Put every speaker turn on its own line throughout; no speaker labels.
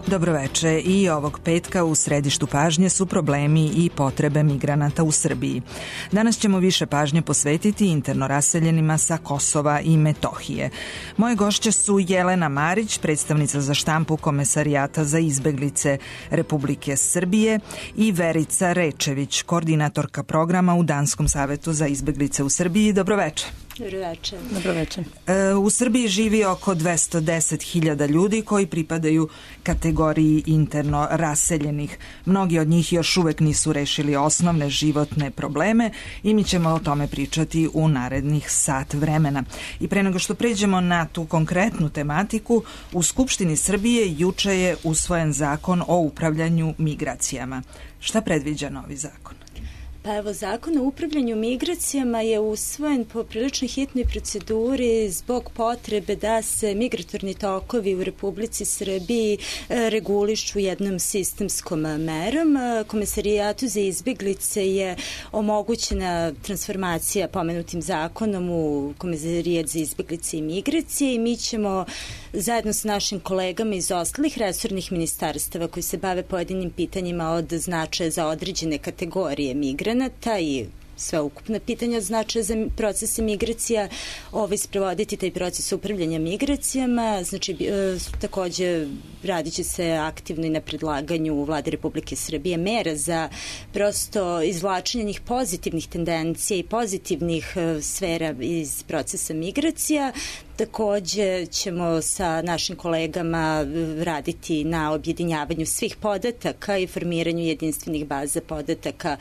Dobroveče, i ovog petka u središtu pažnje su problemi i potrebe migranata u Srbiji. Danas ćemo više pažnje posvetiti interno raseljenima sa Kosova i Metohije. Moje gošće su Jelena Marić, predstavnica za štampu Komesarijata za izbeglice Republike Srbije, i Verica Rečević, koordinatorka programa u Danskom savetu za izbeglice u Srbiji. Dobroveče.
Dobroveče.
U Srbiji živi oko 210.000 ljudi koji pripadaju kategoriji interno raseljenih. Mnogi od njih još uvek nisu rešili osnovne životne probleme i mi ćemo o tome pričati u narednih sat vremena. I pre nego što pređemo na tu konkretnu tematiku, u Skupštini Srbije juče je usvojen zakon o upravljanju migracijama. Šta predviđa novi zakon?
Pa evo, zakon o upravljanju migracijama je usvojen po prilično hitnoj proceduri zbog potrebe da se migratorni tokovi u Republici Srbiji regulišu jednom sistemskom merom. Komesarijatu za izbeglice je omogućena transformacija pomenutim zakonom u Komesarijat za izbeglice i migracije i mi ćemo zajedno s našim kolegama iz ostalih resornih ministarstava koji se bave pojedinim pitanjima od značaja za određene kategorije migranata i sveukupna pitanja od značaja za procese migracija, sprovoditi taj proces upravljanja migracijama. Znači, takođe radit će se aktivno i na predlaganju Vlade Republike Srbije mera za prosto izvlačenje njih pozitivnih tendencija i pozitivnih sfera iz procesa migracija. Takođe ćemo sa našim kolegama raditi na objedinjavanju svih podataka i formiranju jedinstvenih baza podataka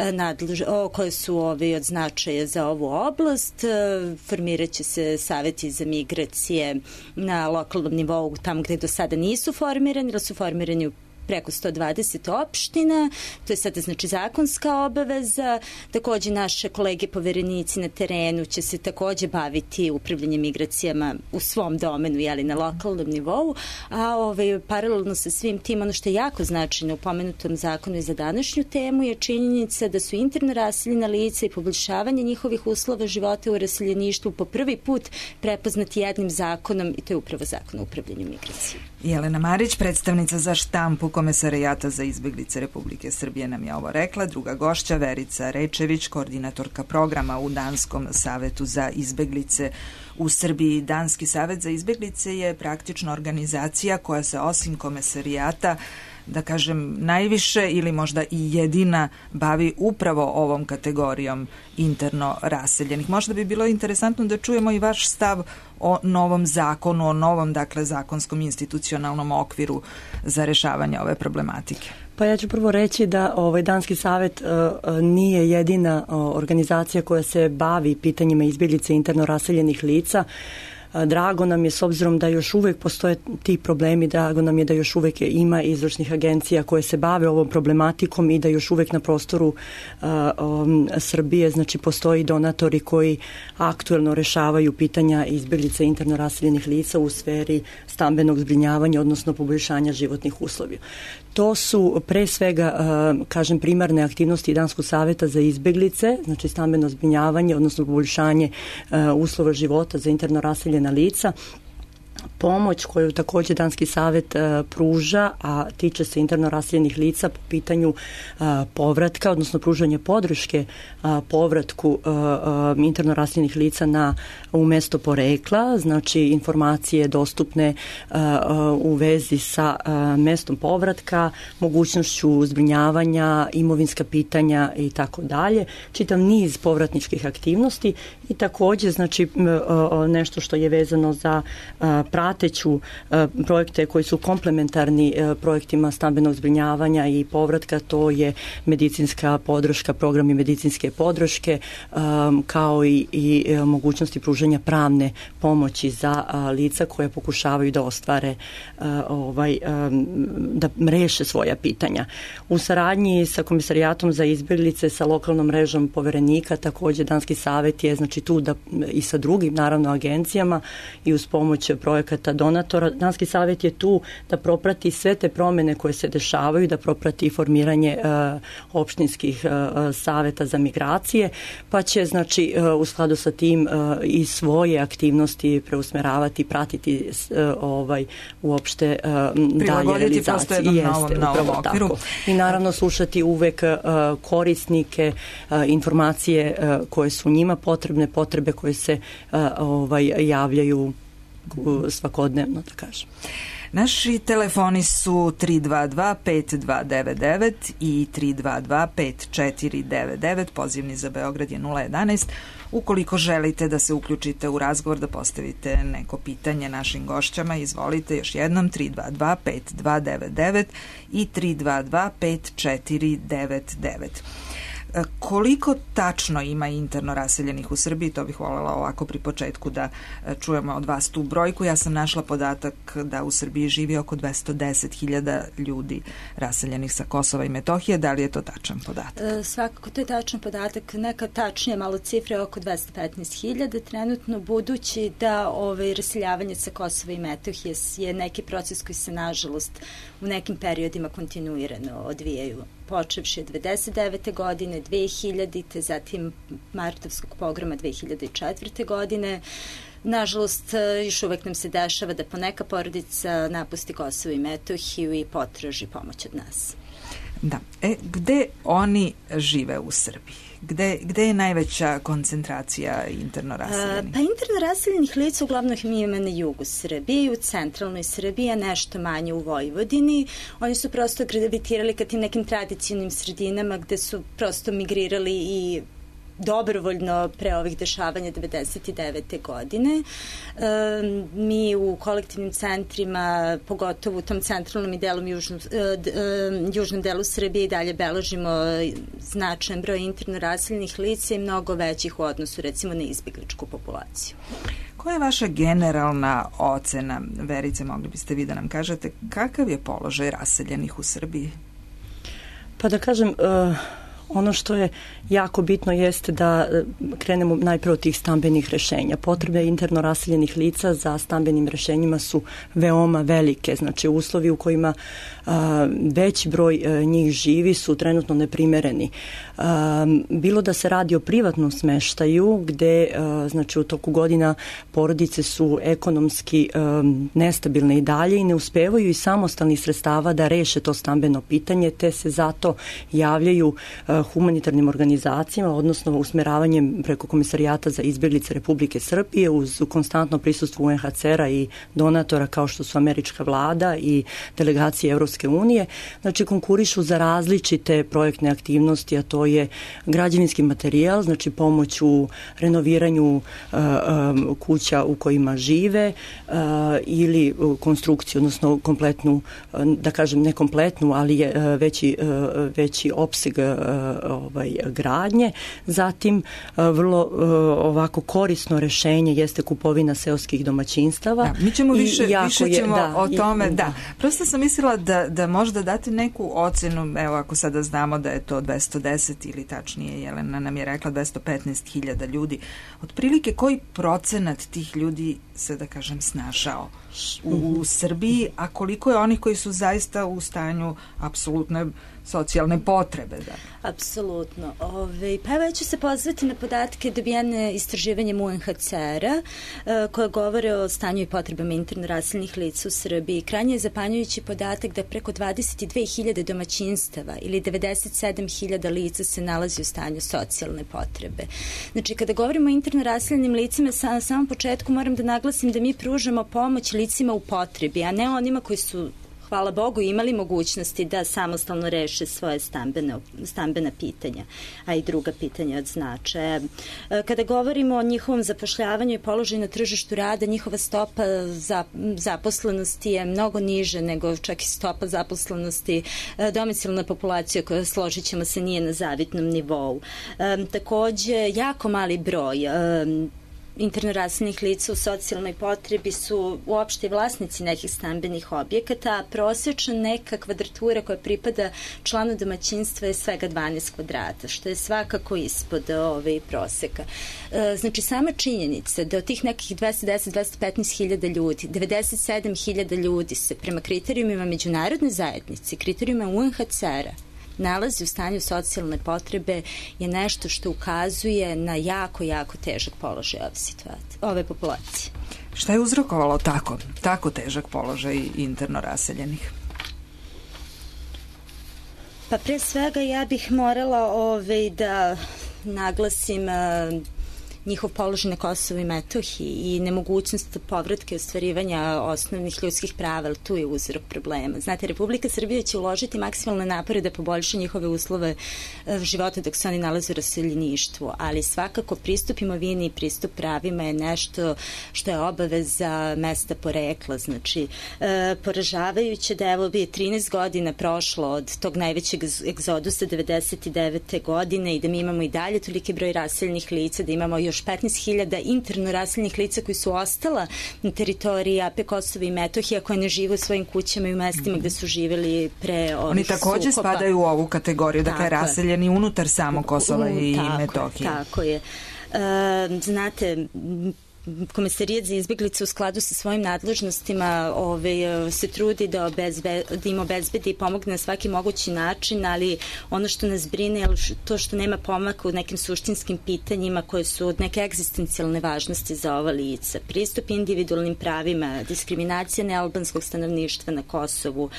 koje su od značaja za ovu oblast. Formirat će se saveti za migracije na lokalnom nivou tamo gde do sada nisu formirani, ili su formirani u preko 120 opština, to je sada znači zakonska obaveza. Takođe naše kolege poverenici na terenu će se takođe baviti upravljanjem migracijama u svom domenu, na lokalnom nivou, a paralelno sa svim tim, ono što je jako značajno u pomenutom zakonu i za današnju temu je činjenica da su interno raseljena lica i poboljšavanje njihovih uslova života u raseljeništvu po prvi put prepoznati jednim zakonom, i to je upravo zakon o upravljanju migracijama.
Jelena Marić, predstavnica za štampu Komesarijata za izbeglice Republike Srbije, nam je ovo rekla. Druga gošća, Verica Rečević, koordinatorka programa u Danskom savetu za izbeglice u Srbiji. Danski savet za izbeglice je praktično organizacija koja se osim Komesarijata, da kažem, najviše ili možda i jedina bavi upravo ovom kategorijom interno raseljenih. Možda bi bilo interesantno da čujemo i vaš stav o novom zakonu, o novom, zakonskom institucionalnom okviru za rešavanje ove problematike.
Pa ja ću prvo reći da Danski savet nije jedina organizacija koja se bavi pitanjima izbjeglice interno raseljenih lica. Drago nam je, s obzirom da još uvek postoje ti problemi, drago nam je da još uvek ima izvršnih agencija koje se bave ovom problematikom i da još uvek na prostoru Srbije, znači, postoji donatori koji aktuelno rešavaju pitanja izbjeglica interno raseljenih lica u sferi stambenog zbrinjavanja, odnosno poboljšanja životnih uslova. To su pre svega, primarne aktivnosti Danskog saveta za izbeglice, znači stambeno zbrinjavanje, odnosno poboljšanje uslova života za interno raseljena lica. Pomoć koju takođe Danski savet pruža, a tiče se interno raseljenih lica po pitanju povratka, odnosno pružanje podrške povratku interno raseljenih lica u mesto porekla, znači informacije dostupne u vezi sa mestom povratka, mogućnošću zbrinjavanja, imovinska pitanja i tako dalje. Čitam niz povratničkih aktivnosti i takođe, znači, nešto što je vezano za prateću projekte koji su komplementarni projektima stambenog zbrinjavanja i povratka, to je medicinska podrška, programi medicinske podrške, kao i mogućnosti pružanja pravne pomoći za lica koje pokušavaju da ostvare, da reše svoja pitanja. U saradnji sa Komisarijatom za izbeglice, sa lokalnom mrežom poverenika, takođe Danski savet je, znači, tu da i sa drugim, naravno, agencijama i uz pomoć projekta projekata donatora. Danski savjet je tu da proprati sve te promene koje se dešavaju, da proprati formiranje opštinskih saveta za migracije, pa će znači u skladu sa tim i svoje aktivnosti preusmeravati, pratiti uopšte dalje realizacije.
Jeste, novom okviru.
I naravno slušati uvek korisnike, informacije koje su njima potrebne, potrebe koje se javljaju svakodnevno, da kažem.
Naši telefoni su 322-5299 i 322-5499, pozivni za Beograd je 011. Ukoliko želite da se uključite u razgovor, da postavite neko pitanje našim gošćama, izvolite još jednom 322-5299 i 322-5499. Koliko tačno ima interno raseljenih u Srbiji, to bih voljela ovako pri početku da čujemo od vas tu brojku. Ja sam našla podatak da u Srbiji živi oko 210.000 ljudi raseljenih sa Kosova i Metohije. Da li je to tačan podatak?
Svakako, to je tačan podatak. Neka tačnije malo cifre, oko 215.000 trenutno, budući da raseljavanje sa Kosova i Metohije je neki proces koji se nažalost u nekim periodima kontinuirano odvijaju. Počevši od 1999. godine, 2000. zatim martovskog pogroma 2004. godine. Nažalost, još uvek nam se dešava da poneka porodica napusti Kosovo i Metohiju i potraži pomoć od nas.
Da. Gde oni žive u Srbiji? Gde je najveća koncentracija interno raseljenih?
Pa interno raseljenih lica uglavnom mi ima na jugu Srbije, u centralnoj Srbiji, a nešto manje u Vojvodini. Oni su prosto gravitirali ka tim nekim tradicionalnim sredinama gde su prosto migrirali i dobrovoljno pre ovih dešavanja 1999. godine. Mi u kolektivnim centrima, pogotovo u tom centralnom i južnom delu Srbije i dalje beležimo značajan broj interno raseljenih lica i mnogo većih u odnosu recimo na izbegličku populaciju.
Koja je vaša generalna ocena, Verice, mogli biste vi da nam kažete, kakav je položaj raseljenih u Srbiji?
Pa da kažem, ono što je jako bitno jeste da krenemo najprve od tih stambenih rešenja. Potrebe interno raseljenih lica za stambenim rešenjima su veoma velike. Znači, uslovi u kojima veći broj njih živi su trenutno neprimereni. Bilo da se radi o privatnom smeštaju, gde znači, u toku godina porodice su ekonomski nestabilne i dalje i ne uspevaju iz samostalnih sredstava da reše to stambeno pitanje, te se zato javljaju humanitarnim organizacijama, odnosno usmeravanjem preko Komisarijata za izbeglice Republike Srbije uz konstantno prisustvo UNHCR-a i donatora kao što su američka vlada i delegacije Evropske unije. Znači, konkurišu za različite projektne aktivnosti, a to je građevinski materijal, znači pomoć u renoviranju kuća u kojima žive ili konstrukciju, odnosno kompletnu, da kažem ne kompletnu, ali je veći opseg gradnje. Zatim vrlo ovako korisno rešenje jeste kupovina seoskih domaćinstava.
Da, mi ćemo više ćemo o tome. Da. Prosto sam mislila da možda date neku ocenu, evo ako sada znamo da je to 210 ili tačnije Jelena nam je rekla 215.000 ljudi. Otprilike koji procenat tih ljudi se, da kažem, snašao u Srbiji, a koliko je onih koji su zaista u stanju apsolutne socijalne potrebe? Da.
Apsolutno. Pa evo ja ću se pozvati na podatke dobijene istraživanjem UNHCR-a koje govore o stanju i potrebama interno raseljenih lica u Srbiji. Krajnje je zapanjujući podatak da preko 22.000 domaćinstava ili 97.000 lica se nalazi u stanju socijalne potrebe. Znači, kada govorimo o interno raseljenim licima, na samom početku moram da naglasim da mi pružamo pomoć licima u potrebi, a ne onima koji su, hvala Bogu, imali mogućnosti da samostalno reše svoje stambena pitanja, a i druga pitanja od značaja. Kada govorimo o njihovom zapošljavanju i položaju na tržištu rada, njihova stopa zaposlenosti je mnogo niže nego čak i stopa zaposlenosti domicilne populacije koja, složit ćemo se, nije na zavidnom nivou. Takođe, jako mali broj interno raseljenih lica u socijalnoj potrebi su uopšte vlasnici nekih stambenih objekata, a prosječna neka kvadratura koja pripada članu domaćinstva je svega 12 kvadrata, što je svakako ispod proseka. Znači, sama činjenica da od tih nekih 210-215 hiljada ljudi, 97 hiljada ljudi se prema kriterijumima međunarodne zajednice, kriterijumima UNHCR-a, nalazi u stanju socijalne potrebe je nešto što ukazuje na jako, jako težak položaj ove populacije.
Šta je uzrokovalo tako težak položaj interno raseljenih?
Pa pre svega ja bih morala da naglasim njihov položaj na Kosovu i Metohiji i nemogućnost povratka i ostvarivanja osnovnih ljudskih prava, ali tu je uzrok problema. Znate, Republika Srbija će uložiti maksimalne napore da poboljša njihove uslove života dok se oni nalaze u raseljeništvu, ali svakako pristup imovini i pristup pravima je nešto što je obaveza mesta porekla. Znači, poražavajuće da evo bi 13 godina prošlo od tog najvećeg egzodusa 99. godine i da mi imamo i dalje toliki broj raseljenih lica, da imamo još 15.000 interno raseljenih lica koji su ostala na teritoriji AP Kosova i Metohija, koje ne žive u svojim kućama i u mestima gde su živeli pre ovih
Oni takođe
sukoba.
Spadaju u ovu kategoriju, dakle raseljeni unutar samo Kosova i Metohije.
Tako je. Znate, Komesarijat za izbeglice u skladu sa svojim nadležnostima se trudi da im obezbedi i pomogne na svaki mogući način, ali ono što nas brine je to što nema pomaka u nekim suštinskim pitanjima koje su od neke egzistencijalne važnosti za ova lica. Pristup individualnim pravima, diskriminacija nealbanskog stanovništva na Kosovu,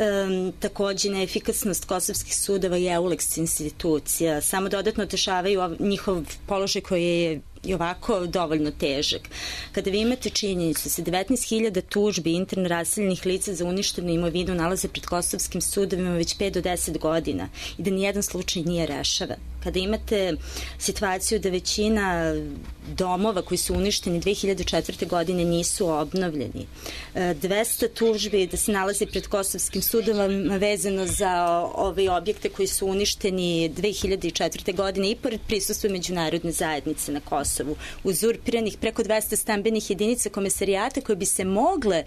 takođe neefikasnost kosovskih sudova i EULEX institucija, samo dodatno otežavaju njihov položaj koji je i ovako dovoljno težak. Kada vi imate činjenicu da se 19.000 tužbi interno raseljenih lica za uništenu imovinu nalaze pred kosovskim sudovima već 5 do 10 godina i da nijedan slučaj nije rešavan. Kada imate situaciju da većina domova koji su uništeni 2004. godine nisu obnovljeni. 200 tužbi da se nalazi pred kosovskim sudovima vezano za ove objekte koji su uništeni 2004. godine i pored prisustva međunarodne zajednice na Kosovu. Uzurpiranih preko 200 stambenih jedinica komesarijata koje bi se mogle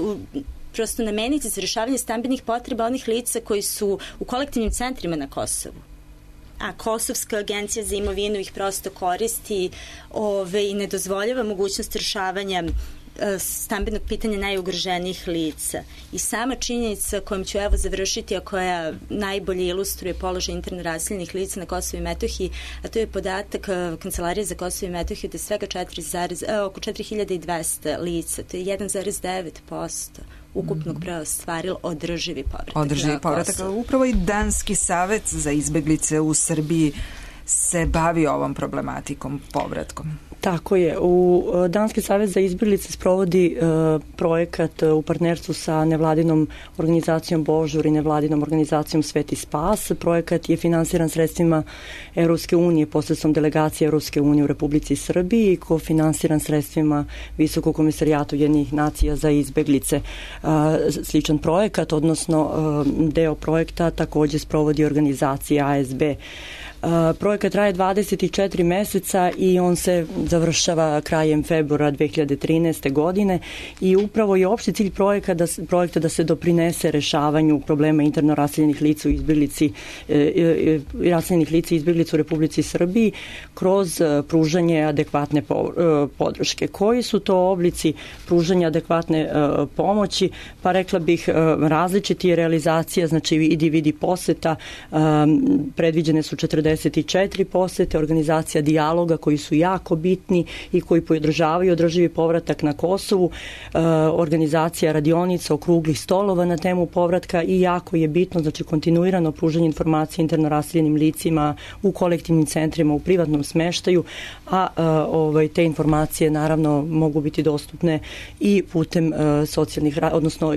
prosto nameniti za rešavanje stambenih potreba onih lica koji su u kolektivnim centrima na Kosovu. A Kosovska agencija za imovinu ih prosto koristi i ne dozvoljava mogućnost rešavanja stambenog pitanja najugroženijih lica. I sama činjenica kojom ću završiti, a koja najbolje ilustruje položaj interno raseljenih lica na Kosovu i Metohiji, a to je podatak Kancelarije za Kosovo i Metohiju da je svega oko 4200 lica, to je 1,9% ukupnog broja ostvarilo održivi povratak.
Upravo i Danski savet za izbeglice u Srbiji se bavi ovom problematikom, povratkom.
Tako je. Danski savez za izbeglice sprovodi projekat u partnerstvu sa nevladinom organizacijom Božur i nevladinom organizacijom Sveti spas. Projekat je finansiran sredstvima Evropske unije posredstvom delegacije Evropske unije u Republici Srbiji i kofinansiran sredstvima Visokog komesarijata Ujedinjenih nacija za izbeglice. Sličan projekat, odnosno deo projekta takođe sprovodi organizacija ASB. Projekat traje 24 meseca i on se završava krajem februara 2013. godine i upravo je opšti cilj projekta da se doprinese rešavanju problema interno raseljenih lica u izbeglica u Republici Srbiji kroz pružanje adekvatne podrške. Koji su to oblici pružanja adekvatne pomoći? Pa rekla bih različiti realizacija, znači vidi poseta, predviđene su 44 posete, organizacija dijaloga koji su jako bitni i koji podržavaju održivi povratak na Kosovu, organizacija radionica, okruglih stolova na temu povratka i jako je bitno, znači kontinuirano pružanje informacije interno raseljenim licima u kolektivnim centrima, u privatnom smeštaju, a te informacije naravno mogu biti dostupne i putem socijalnih, odnosno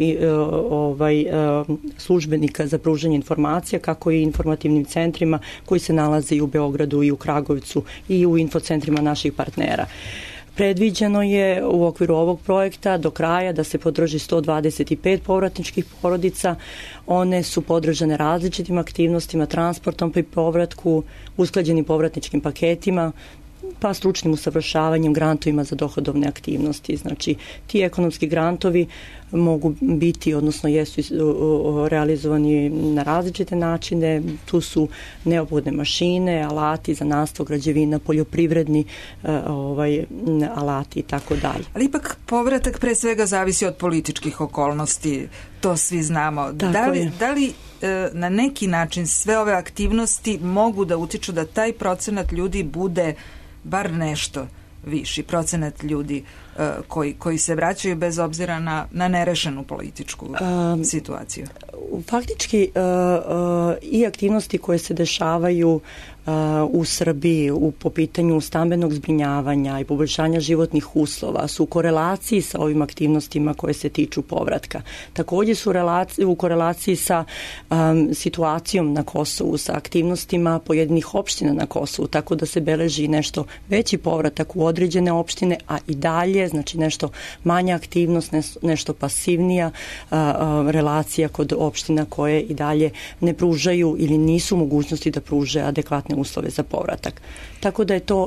službenika za pružanje informacija, kako i informativnim centrima koji se nalaze i u Beogradu i u Kragujevcu i u infocentrima naših partnera. Predviđeno je u okviru ovog projekta do kraja da se podrži 125 povratničkih porodica. One su podržane različitim aktivnostima, transportom pri povratku, usklađenim povratničkim paketima pa stručnim usavršavanjem, grantovima za dohodovne aktivnosti. Znači, ti ekonomski grantovi mogu biti, odnosno jesu realizovani na različite načine. Tu su neophodne mašine, alati za nastavu, građevina, poljoprivredni alati i tako dalje.
Ali ipak povratak pre svega zavisi od političkih okolnosti, to svi znamo. Da li na neki način sve ove aktivnosti mogu da utiču da taj procenat ljudi bude bar nešto viši, procenat ljudi koji se vraćaju bez obzira na nerešenu političku situaciju?
Faktički i aktivnosti koje se dešavaju u Srbiji po pitanju stambenog zbrinjavanja i poboljšanja životnih uslova su u korelaciji sa ovim aktivnostima koje se tiču povratka. Također su u korelaciji sa situacijom na Kosovu, sa aktivnostima pojedinih opština na Kosovu, tako da se beleži nešto veći povratak u određene opštine, a i dalje, znači nešto manja aktivnost, nešto pasivnija relacija kod opština koje i dalje ne pružaju ili nisu mogućnosti da pruže adekvatne uslove za povratak. Tako da je to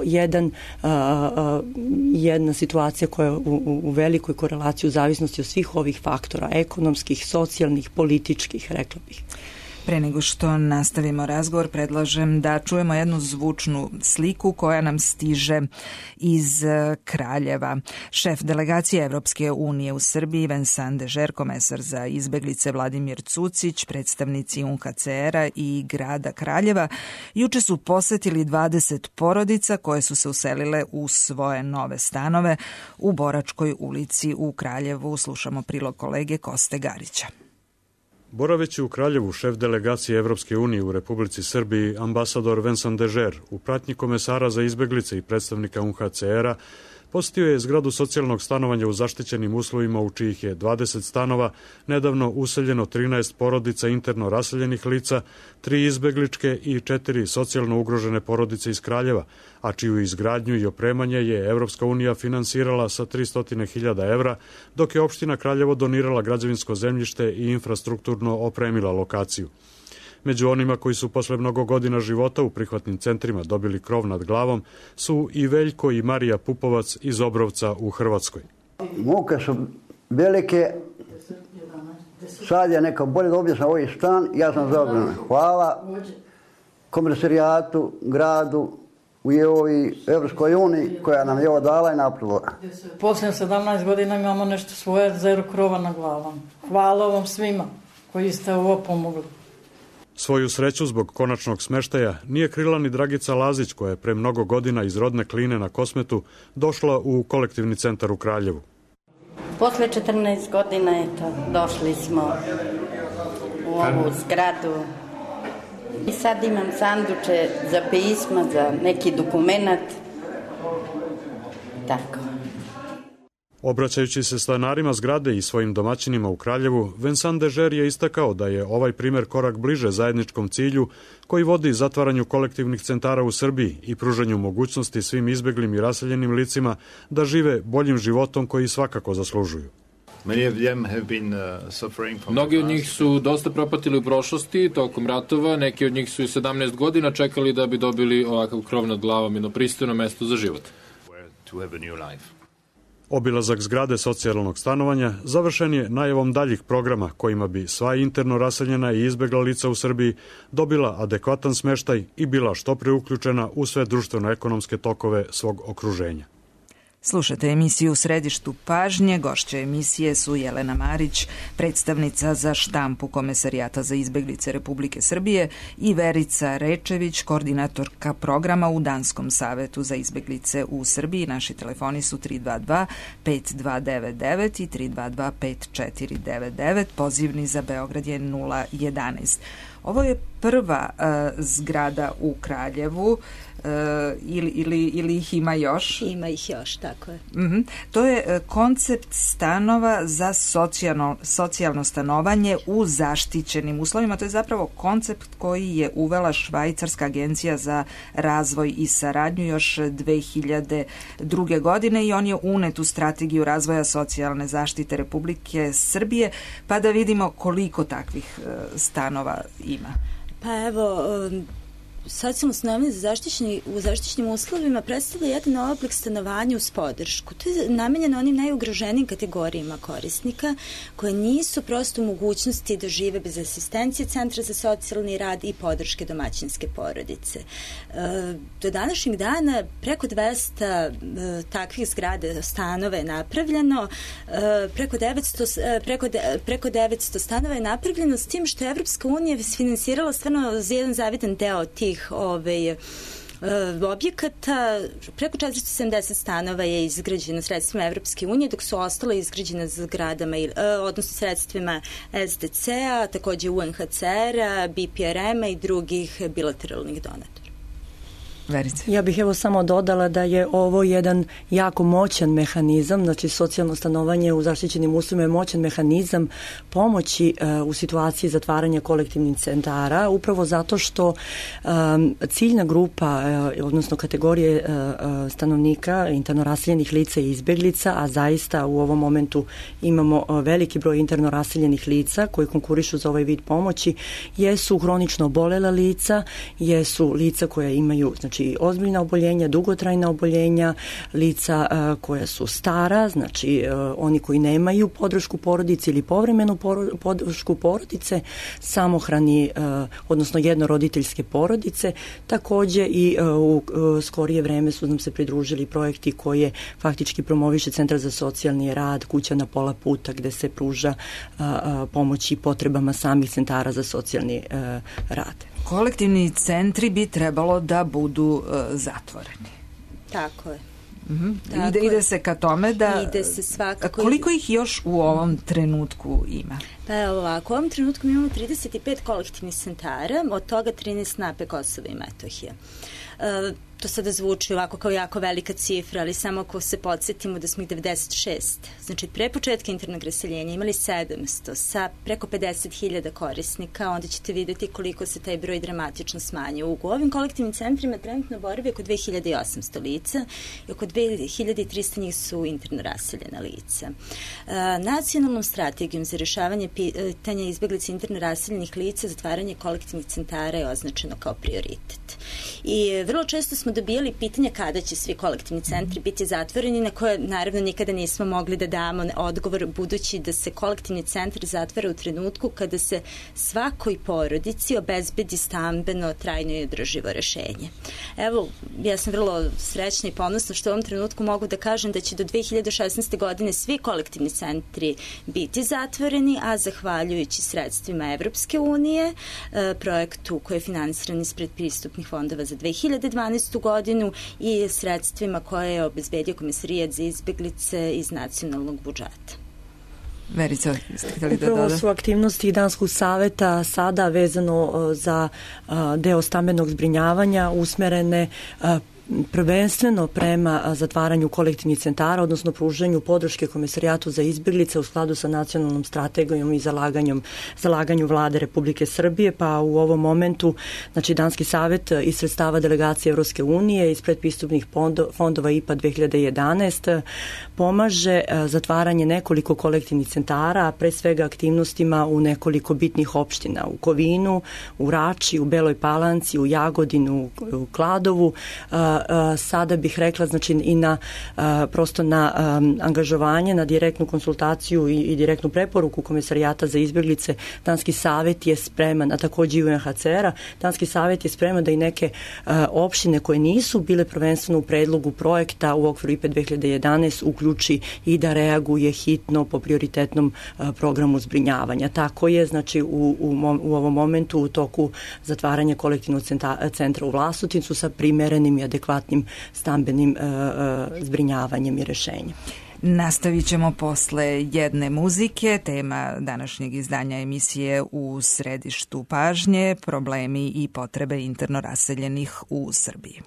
jedna situacija koja je u velikoj korelaciji u zavisnosti od svih ovih faktora, ekonomskih, socijalnih, političkih, rekla bih.
Pre nego što nastavimo razgovor, predlažem da čujemo jednu zvučnu sliku koja nam stiže iz Kraljeva. Šef delegacije Evropske unije u Srbiji Vincent Dežer, komesar za izbeglice Vladimir Cucić, predstavnici UNHCR-a i grada Kraljeva juče su posetili 20 porodica koje su se uselile u svoje nove stanove u Boračkoj ulici u Kraljevu. Slušamo prilog kolege Koste Garića.
Boraveći u Kraljevu, šef delegacije Evropske unije u Republici Srbiji, ambasador Vincent Dežer, u pratnji komesara za izbeglice i predstavnika UNHCR-a, posjetio je zgradu socijalnog stanovanja u zaštićenim uslovima u čijih je 20 stanova, nedavno useljeno 13 porodica interno raseljenih lica, 3 izbegličke i 4 socijalno ugrožene porodice iz Kraljeva, a čiju izgradnju i opremanje je Evropska unija finansirala sa 300.000 evra, dok je opština Kraljevo donirala građevinsko zemljište i infrastrukturno opremila lokaciju. Među onima koji su posle mnogo godina života u prihvatnim centrima dobili krov nad glavom su i Veljko i Marija Pupovac iz Obrovca u Hrvatskoj.
Muke su velike, sad je neka bolje da objasna ovaj stan, ja sam zadovoljan. Hvala komercijatu, gradu, u Evropskoj uniji koja nam je ovo dala i napravila.
Poslije 17 godina imamo nešto svoje, zero krova na glavom. Hvala vam svima koji ste ovo pomogli.
Svoju sreću zbog konačnog smeštaja nije krila ni Dragica Lazić, koja je pre mnogo godina iz rodne Kline na Kosmetu došla u kolektivni centar u Kraljevu.
Posle 14 godina došli smo u ovu zgradu i sad imam sanduče za pisma, za neki dokumenat. Tako.
Obraćajući se stanarima zgrade i svojim domaćinima u Kraljevu, Vincent Dežer je istakao da je ovaj primer korak bliže zajedničkom cilju koji vodi zatvaranju kolektivnih centara u Srbiji i pružanju mogućnosti svim izbeglim i raseljenim licima da žive boljim životom koji svakako zaslužuju.
Mnogi od njih su dosta propatili u prošlosti tokom ratova, neki od njih su i 17 godina čekali da bi dobili ovakav krov nad glavom, jedno pristojno mesto za život.
Obilazak zgrade socijalnog stanovanja završen je najavom daljih programa kojima bi sva interno raseljena i izbegla lica u Srbiji dobila adekvatan smeštaj i bila što pre uključena u sve društveno-ekonomske tokove svog okruženja.
Slušate emisiju U središtu pažnje. Gošće emisije su Jelena Marić, predstavnica za štampu Komesarijata za izbeglice Republike Srbije, i Verica Rečević, koordinatorka programa u Danskom savetu za izbeglice u Srbiji. Naši telefoni su 322-5299 i 322-5499. Pozivni za Beograd je 011. Ovo je prva zgrada u Kraljevu, ili ih ima još?
Ima ih još, tako je.
To je koncept stanova za socijalno stanovanje u zaštićenim uslovima. To je zapravo koncept koji je uvela Švajcarska agencija za razvoj i saradnju još 2002. godine i on je unet u strategiju razvoja socijalne zaštite Republike Srbije, pa da vidimo koliko takvih stanova ima.
Pa evo, socijalno stanovanje u zaštićenim uslovima predstavlja jedan oblik stanovanja uz podršku. To je namenjeno onim najugroženijim kategorijama korisnika koje nisu prosto u mogućnosti da žive bez asistencije Centra za socijalni rad i podrške domaćinske porodice. Do današnjeg dana preko 200 takvih zgrada stanova je napravljeno, preko 900 stanova je napravljeno, s tim što je Evropska unija finansirala stvarno jedan zavidan deo tih objekata. Preko 470 stanova je izgrađeno sredstvima Evropske unije, dok su ostale izgrađene zgradama, odnosno sredstvima SDC-a, takođe UNHCR-a, BPRM-a i drugih bilateralnih donatora.
Verica.
Ja bih samo dodala da je ovo jedan jako moćan mehanizam, znači socijalno stanovanje u zaštićenim uslovima je moćan mehanizam pomoći u situaciji zatvaranja kolektivnih centara, upravo zato što ciljna grupa, odnosno kategorije stanovnika, interno raseljenih lica i izbeglica, a zaista u ovom momentu imamo veliki broj interno raseljenih lica koji konkurišu za ovaj vid pomoći, jesu hronično obolela lica, jesu lica koja imaju ozbiljna oboljenja, dugotrajna oboljenja, lica koja su stara, znači oni koji nemaju podršku porodice ili povremenu podršku porodice, samohrani, odnosno jednoroditeljske porodice. Takođe i u skorije vreme su nam se pridružili projekti koje faktički promoviše Centar za socijalni rad, Kuća na pola puta, gde se pruža pomoć i potrebama samih centara za socijalni rad.
Kolektivni centri bi trebalo da budu zatvoreni.
Tako je.
Ide se ka tome da...
Ide se svakako.
Koliko ih još u ovom trenutku ima?
Pa evo ovako, u ovom trenutku imamo 35 kolektivnih centara, od toga 13 na Kosova i Metohije. To sada zvuči ovako kao jako velika cifra, ali samo ako se podsjetimo da smo ih 96, znači pre početka internog raseljenja imali 700 sa preko 50.000 korisnika, onda ćete vidjeti koliko se taj broj dramatično smanjio. U ovim kolektivnim centrima trenutno boravi oko 2800 lica i oko 2300 njih su interno raseljena lica. Nacionalnom strategijom za rešavanje pitanja izbeglica interno raseljenih lica zatvaranje kolektivnih centara je označeno kao prioritet. I vrlo često smo dobijali pitanja kada će svi kolektivni centri biti zatvoreni, na koje naravno nikada nismo mogli da damo odgovor, budući da se kolektivni centar zatvara u trenutku kada se svakoj porodici obezbedi stambeno, trajno i održivo rešenje. Evo, ja sam vrlo srećna i ponosna što u ovom trenutku mogu da kažem da će do 2016. godine svi kolektivni centri biti zatvoreni, a zahvaljujući sredstvima Evropske unije, projektu koji je finansiran iz predpristupnih fondova za 2012. godinu i sredstvima koje je obezbedio Komesarijat za izbeglice iz nacionalnog budžeta.
Verica, ste htjeli da
Upravo su aktivnosti Danskog saveta sada vezano za deo stambenog zbrinjavanja usmerene prvenstveno prema zatvaranju kolektivnih centara, odnosno pružanju podrške Komesarijatu za izbeglice u skladu sa nacionalnom strategijom i zalaganju Vlade Republike Srbije, pa u ovom momentu, znači Danski savet iz sredstava delegacije Evropske unije iz predpristupnih fondova IPA 2011 pomaže zatvaranje nekoliko kolektivnih centara, pre svega aktivnostima u nekoliko bitnih opština, u Kovinu, u Rači, u Beloj Palanci, u Jagodinu, u Kladovu. Sada bih rekla, znači i na prosto na angažovanje, na direktnu konsultaciju i direktnu preporuku Komesarijata za izbeglice, Danski savet je spreman, a takođe i UNHCR-a, Danski savet je spreman da i neke opštine koje nisu bile prvenstveno u predlogu projekta u okviru IPA 2011 uključi i da reaguje hitno po prioritetnom programu zbrinjavanja. Tako je, znači u ovom momentu u toku zatvaranja kolektivnog centra u Vlasotincu sa primerenim i adekvatnim stambenim zbrinjavanjem i rešenjem.
Nastavit ćemo posle jedne muzike. Tema današnjeg izdanja emisije U središtu pažnje, problemi i potrebe interno raseljenih u Srbiji.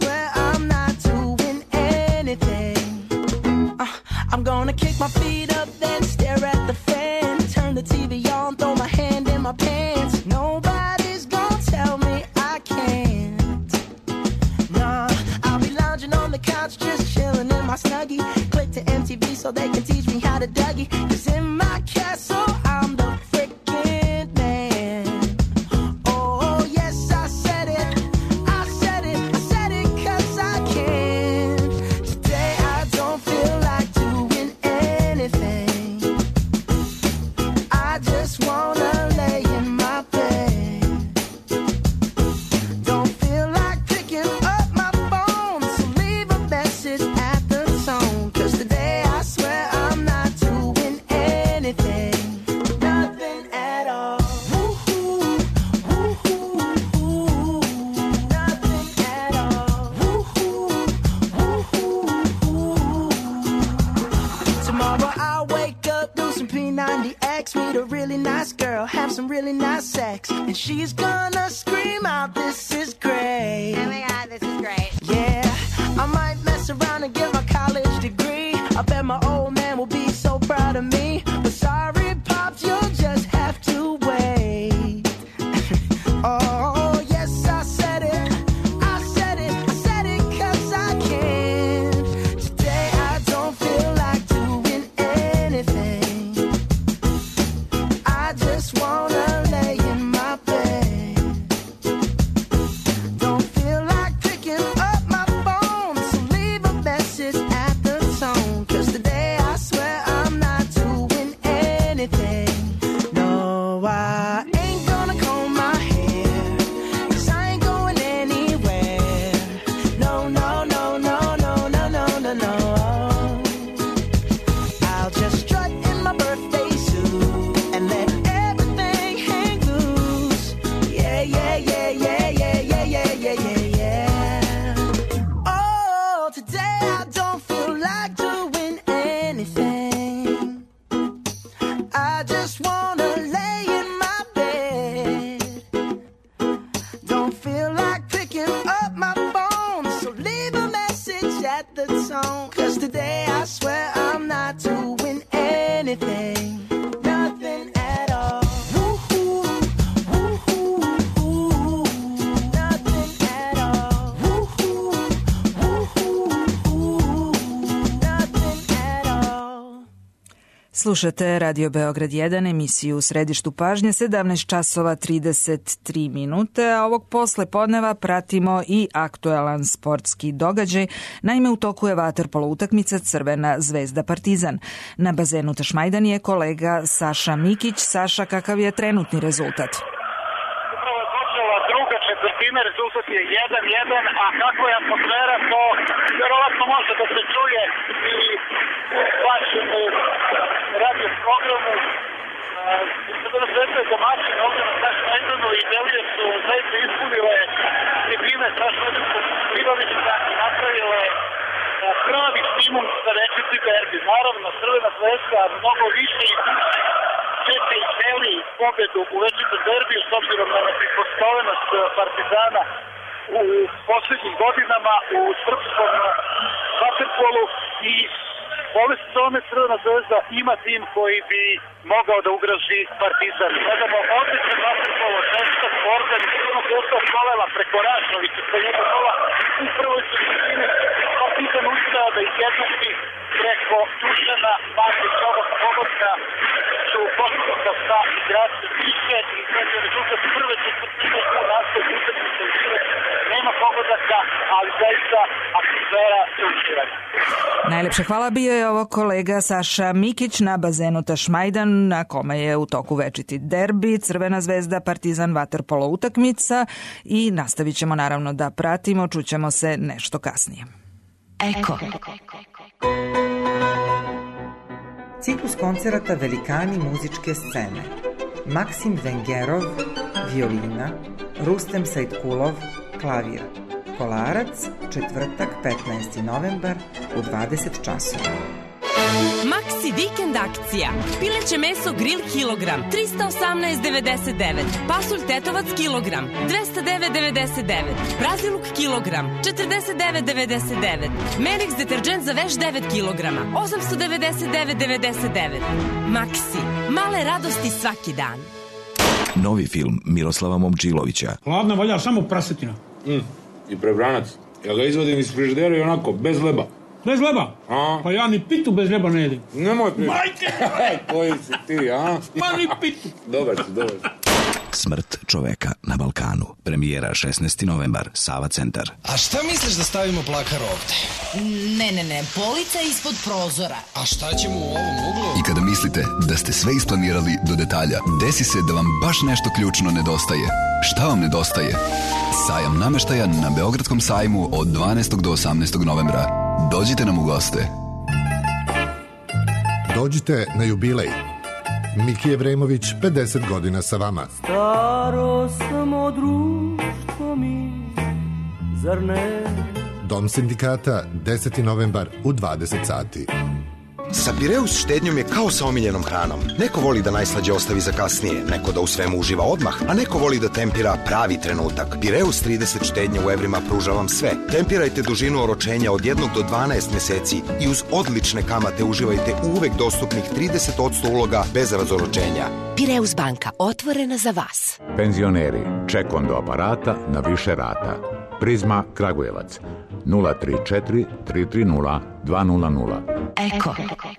I'm gonna kick my feet up couch just chilling in my Snuggie. Click to MTV so they can teach me how to Dougie. 'Cause in my castle I'm the freaking man. Oh yes, I said it, I said it, I said it 'cause I can. Today I don't feel like doing anything. I just wanna lay in my bed. Don't feel like picking up my phone, so leave a message at the tone. 'Cause today I swear I'm not doing anything, nothing at all. Woo-hoo, woo-hoo, woo-hoo, nothing at all. Woo-hoo, woo-hoo, woo-hoo. Tomorrow I'll wake up, do some P90X, meet a really nice girl, have some really nice sex, and she's gonna scream out, "This is great."
Oh my God, this is great.
Yeah, I might mess around and get my college degree. I bet my old man will be so proud of me. But sorry, Pops, you'll just have to wait. Oh, yes, I said it, I said it, I said it 'cause I can. Today I don't feel like doing anything. I just wanna lay in my bed. Don't feel like picking up my phone, so leave a message at the tone. 'Cause today I swear I'm not doing anything. No, I ain't gonna comb my hair, 'cause I ain't going anywhere. No, no, no, no, no, no, no, no, no. I'll just strut in my birthday suit and let everything hang loose. Yeah, yeah, yeah, yeah, yeah, yeah, yeah, yeah, yeah, yeah. Oh, today I don't feel like doing anything. I just wanna lay in my bed. Don't feel like picking up my phone, so leave a message at the tone. 'Cause today I swear I'm not doing anything, nothing at all. Woo-hoo, woo-hoo, woo-hoo, nothing at all. Woo-hoo, woo-hoo, woo-hoo, nothing at all.
Slušate Radio Beograd 1, emisiju u središtu pažnje, 17 časova 33 minute, a ovog posle podneva pratimo i aktuelan sportski događaj. Naime, u toku je vaterpolo utakmica Crvena zvezda Partizan. Na bazenu Tašmajdan je kolega Saša Mikić. Saša, kakav je trenutni rezultat?
Upravo je počela druga četvrtina, rezultat je 1-1, a kako je atmosfera, to verovatno može da se čuje i vašem radio programu. Crvena zvezda je domaćin ovdje na Tašmajdanu i Delije su zaista ispunile tribine Tašmajdansko-Birovića i napravile pravi stimul za večiti derbi. Naravno, Crvena zvezda mnogo više i duše čeka i želi pobedu u večiti derbi s obzirom na neprikosnovenost Partizana u poslednjim godinama u srpskom vaterpolu i ove sezone Crvena zvezda ima tim koji bi mogao da ugrozi Partizan. Gledamo odličan vaterpolo, šestak, Organ, Crvena zvezda provela preko Rašnovića, sa njega gola u prvoj četvrtini. Partizan uspeo da izjednači preko Dušana Matić, ovog pogodka su postignuta sa igračem više i kada je rezultat prve četvrtine u nastavu utakmice u Sireć. Nema pogodaka, ali zaista atmosfera se uživanja.
Najlepše hvala, bio je ovo kolega Saša Mikić na bazenu Tašmajdan, na kome je u toku večiti derbi Crvena zvezda Partizan vaterpolo utakmica i nastavit ćemo naravno da pratimo, čućemo se nešto kasnije.
Eko. Ciklus koncerata Velikani muzičke scene. Maksim Vengerov, violina, Rustem Sajtkulov, klavir. Kolarac, četvrtak, 15. novembar u 20 časova.
Maxi vikend akcija. Pileće meso grill kilogram 318,99. Pasulj tetovac kilogram 209,99. Braziluk kilogram 49,99. Menix deterđent za veš 9 kilograma 899,99. Maxi. Male radosti svaki dan.
Novi film Miroslava Momčilovića.
Hladno valja samo prasetina.
I prebranac.
Ja ga izvodim iz frižidera i onako, bez leba.
Bez leba? Pa ja ni pitu bez leba ne jedem.
Nemoj pričati.
Majke!
Koji si ti, a?
Ma ni pitu.
Dobar si.
Smrt čoveka na Balkanu. Premijera 16. novembar, Sava centar.
A šta misliš da stavimo plakar ovde?
Ne, polica ispod prozora.
A šta ćemo u ovom uglu?
I kada mislite da ste sve isplanirali do detalja, desi se da vam baš nešto ključno nedostaje. Šta vam nedostaje? Sajam nameštaja na Beogradskom sajmu od 12. do 18. novembra. Dođite nam u goste.
Dođite na jubilej. Miki Jevremović, 50 godina sa vama.
Staro samo društvo mi, zar ne?
Dom sindikata, 10. novembar u 20 sati.
Sa Pireus štednjom je kao sa omiljenom hranom. Neko voli da najslađe ostavi za kasnije, neko da u svemu uživa odmah, a neko voli da tempira pravi trenutak. Pireus 30 štednje u evrima pruža vam sve. Tempirajte dužinu oročenja od 1 do 12 meseci i uz odlične kamate uživajte uvek dostupnih 30% uloga bez razoročenja.
Pireus banka, otvorena za vas.
Penzioneri, ček do aparata na više rata. Prizma Kragujevac, 034 330 200.
Eko.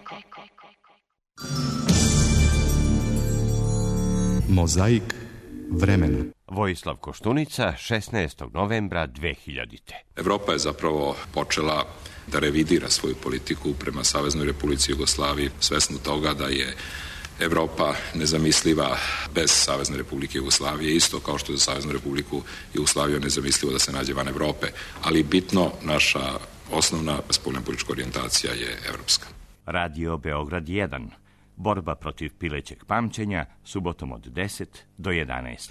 Mozaik vremena.
Vojislav Koštunica, 16. novembra 2000.
Evropa je zapravo počela da revidira svoju politiku prema Saveznoj Republici Jugoslaviji, svesno toga da je Evropa nezamisliva bez Savezne Republike Jugoslavije, isto kao što je za Saveznu Republiku Jugoslaviju nezamislivo da se nađe van Evrope, ali bitno naša osnovna spoljnopolitička orijentacija je evropska.
Radio Beograd 1. Borba protiv pilećeg pamćenja, subotom od 10 do 11.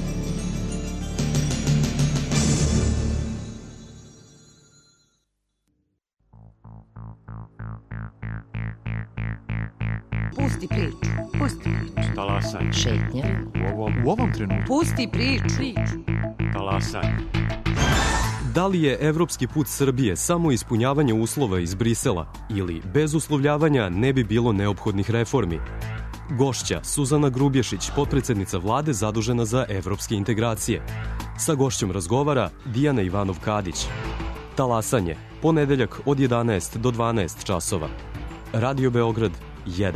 Pusti priču.
Talasanje.
Šetnja.
U ovom trenutku.
Pusti priču.
Talasanje. Da li je evropski put Srbije samo ispunjavanje uslova iz Brisela ili bez uslovljavanja ne bi bilo neophodnih reformi? Gošća Suzana Grubješić, potpredsednica vlade zadužena za evropske integracije. Sa gošćom razgovara Dijana Ivanov-Kadić. Talasanje, ponedeljak od 11 do 12 časova. Radio Beograd 1.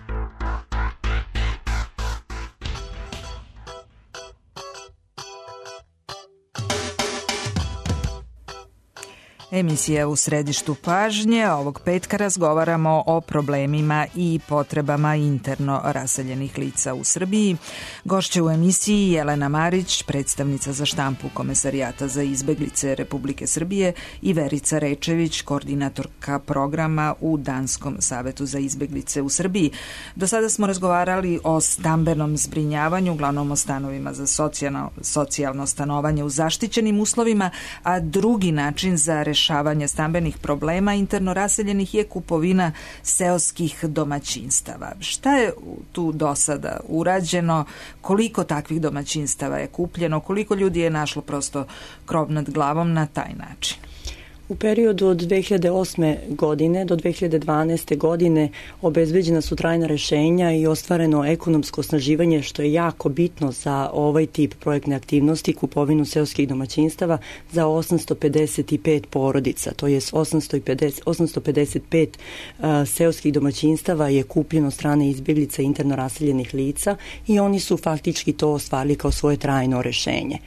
Emisija u središtu pažnje. Ovog petka razgovaramo o problemima i potrebama interno raseljenih lica u Srbiji. Gošće u emisiji Jelena Marić, predstavnica za štampu Komesarijata za izbeglice Republike Srbije, i Verica Rečević, koordinatorka programa u Danskom savetu za izbeglice u Srbiji. Do sada smo razgovarali o stambenom zbrinjavanju, uglavnom o stanovima za socijalno stanovanje u zaštićenim uslovima, a drugi način za rešavanje stambenih problema interno raseljenih je kupovina seoskih domaćinstava. Šta je tu do sada urađeno? Koliko takvih domaćinstava je kupljeno? Koliko ljudi je našlo prosto krov nad glavom na taj način?
U periodu od 2008. godine do 2012. godine obezbeđena su trajna rešenja i ostvareno ekonomsko osnaživanje, što je jako bitno za ovaj tip projektne aktivnosti, kupovinu seoskih domaćinstava za 855 porodica, to je 855 seoskih domaćinstava je kupljeno strane izbjeglica interno raseljenih lica i oni su faktički to ostvarili kao svoje trajno rešenje.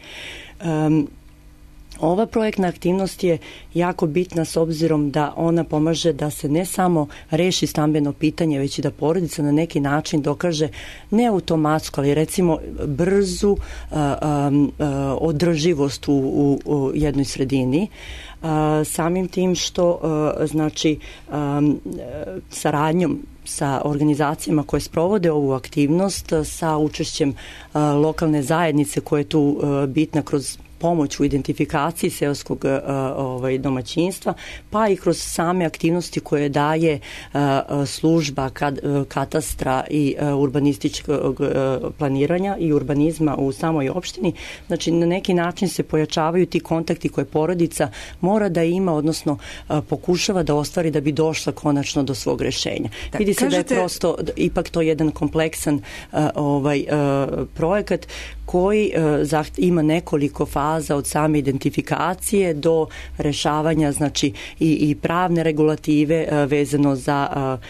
Ova projektna aktivnost je jako bitna s obzirom da ona pomaže da se ne samo reši stambeno pitanje, već i da porodica na neki način dokaže ne automatsko, ali recimo brzu održivost u jednoj sredini. Samim tim što znači saradnjom sa organizacijama koje sprovode ovu aktivnost, sa učešćem lokalne zajednice koja je tu bitna kroz pomoć u identifikaciji seoskog domaćinstva, pa i kroz same aktivnosti koje daje služba katastra i urbanističkog planiranja i urbanizma u samoj opštini. Znači, na neki način se pojačavaju ti kontakti koje porodica mora da ima, odnosno pokušava da ostvari da bi došla konačno do svog rešenja. Vidi se da je prosto ipak to jedan kompleksan projekat koji ima nekoliko faza faza od same identifikacije do rešavanja, znači i pravne regulative vezano za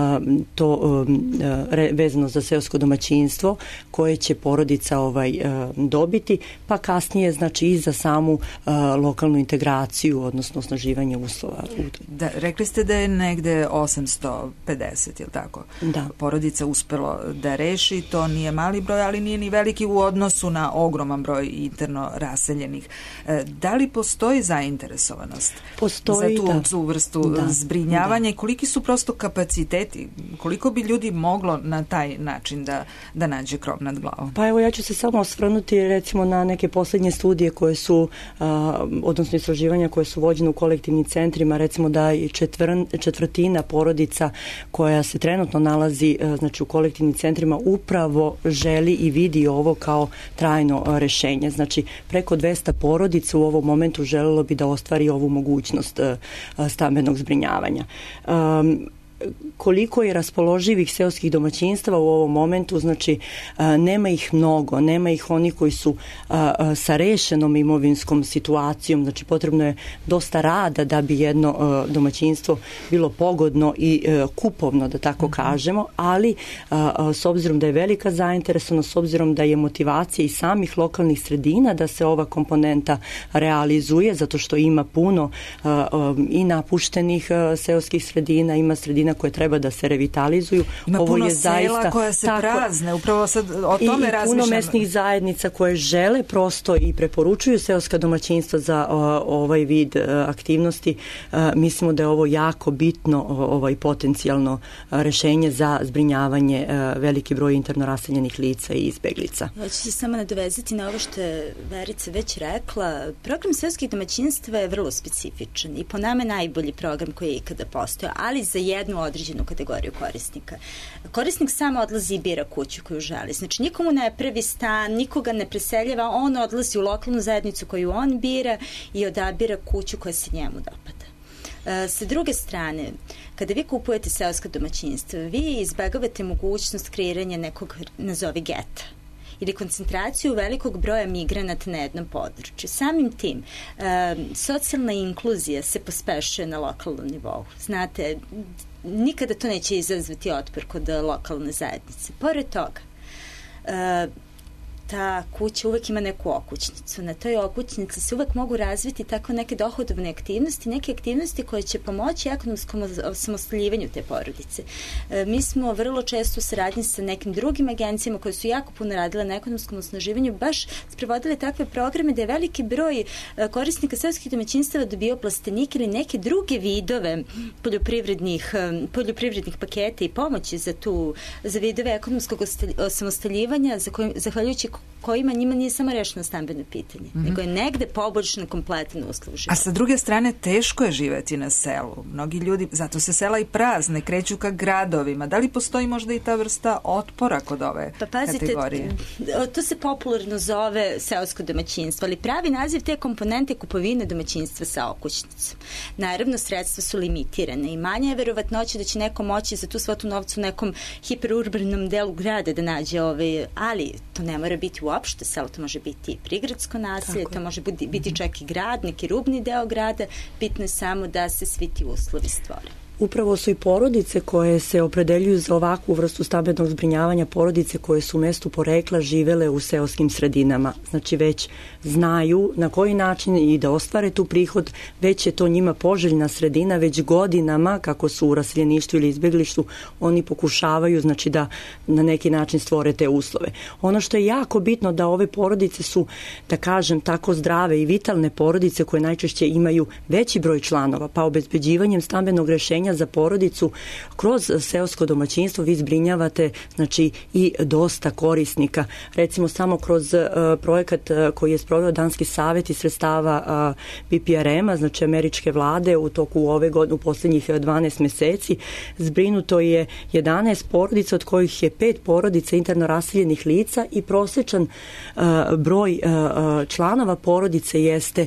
vezano za seosko domaćinstvo koje će porodica dobiti, pa kasnije znači i za samu lokalnu integraciju, odnosno osnaživanje uslova.
Da, rekli ste da je negde 850, je li tako?
Da.
Porodica uspelo da reši, to nije mali broj, ali nije ni veliki u odnosu na ogroman broj interno raseljenih. Da li postoji zainteresovanost za tu vrstu zbrinjavanja i koliki su prosto kapaciteti? Koliko bi ljudi moglo na taj način da nađe krov nad glavom?
Pa evo, ja ću se samo osvrnuti recimo na neke poslednje studije koje su, odnosno istraživanja koje su vođene u kolektivnim centrima, recimo da je četvrtina porodica koja se trenutno nalazi znači u kolektivnim centrima upravo želi i vidi ovo kao trajno rešenje. Znači preko 200 porodica u ovom momentu želelo bi da ostvari ovu mogućnost stambenog zbrinjavanja. Koliko je raspoloživih seoskih domaćinstva u ovom momentu, znači nema ih mnogo, nema ih oni koji su sa rešenom imovinskom situacijom, znači potrebno je dosta rada da bi jedno domaćinstvo bilo pogodno i kupovno, da tako kažemo, ali s obzirom da je velika zainteresovanost, s obzirom da je motivacija i samih lokalnih sredina da se ova komponenta realizuje, zato što ima puno i napuštenih seoskih sredina, ima sredina koje treba da se revitalizuju.
Ima
ovo
puno
je
sela
zaista,
koja se prazne, upravo sad o tome razmišljamo.
I puno mesnih zajednica koje žele prosto i preporučuju seoska domaćinstva za ovaj vid aktivnosti. Mislimo da je ovo jako bitno potencijalno rešenje za zbrinjavanje veliki broj interno raseljenih lica i izbeglica.
Ja ću se samo nadovezati na ovo što je Verica već rekla. Program seoskih domaćinstva je vrlo specifičan i po nama najbolji program koji je ikada postojao, ali za jednu određenu kategoriju korisnika. Korisnik sam odlazi i bira kuću koju želi. Znači, nikomu ne pravi stan, nikoga ne preseljava, on odlazi u lokalnu zajednicu koju on bira i odabira kuću koja se njemu dopada. Sa druge strane, kada vi kupujete seoska domaćinstva, vi izbegavate mogućnost kreiranja nekog, nazovi, geta ili koncentraciju velikog broja migranata na jednom području. Samim tim, socijalna inkluzija se pospešuje na lokalnom nivou. Znate, nikada to neće izazvati otpor kod lokalne zajednice. Pored toga, ta kuća uvek ima neku okućnicu. Na toj okućnici se uvek mogu razviti tako neke dohodovne aktivnosti, neke aktivnosti koje će pomoći ekonomskom osamostaljivanju te porodice. Mi smo vrlo često u saradnji sa nekim drugim agencijama koje su jako puno radile na ekonomskom osnaživanju, baš sprevodile takve programe da je veliki broj korisnika seoskih domaćinstava dobio plastenike ili neke druge vidove poljoprivrednih paketa i pomoći za vidove ekonomskog osamostaljivanja, zahvaljujući kojima njima nije samo rešeno stambeno pitanje, nego je negde poboljšan kompletan uslov života.
A sa druge strane, teško je živeti na selu. Mnogi ljudi, zato se sela i prazne, kreću ka gradovima. Da li postoji možda i ta vrsta otpora kod ove kategorije?
To se popularno zove seosko domaćinstvo, ali pravi naziv te komponente je kupovina domaćinstva sa okućnicom. Naravno, sredstva su limitirane i manja je verovatnoća da će neko moći za tu svotu novcu u nekom hiperurbanom delu grada da nađe ali to ne mora biti uopšte selo, to može biti i prigradsko naselje, to može biti čak i grad, neki rubni deo grada, bitno je samo da se svi ti uslovi stvore.
Upravo su i porodice koje se opredeljuju za ovakvu vrstu stambenog zbrinjavanja, porodice koje su u mestu porekla živele u seoskim sredinama. Znači već znaju na koji način i da ostvare tu prihod, već je to njima poželjna sredina, već godinama kako su u raseljeništvu ili izbeglištvu, oni pokušavaju znači da na neki način stvore te uslove. Ono što je jako bitno da ove porodice su, da kažem, tako zdrave i vitalne porodice koje najčešće imaju veći broj članova, pa obezbeđivanjem stambenog rešenja za porodicu kroz seosko domaćinstvo vi zbrinjavate znači i dosta korisnika. Recimo samo kroz projekat koji je sproveo Danski savet i sredstava BPRM-a, znači američke vlade u toku ove godine, u poslednjih 12 meseci, zbrinuto je 11 porodica, od kojih je 5 porodica interno raseljenih lica i prosečan broj članova porodice jeste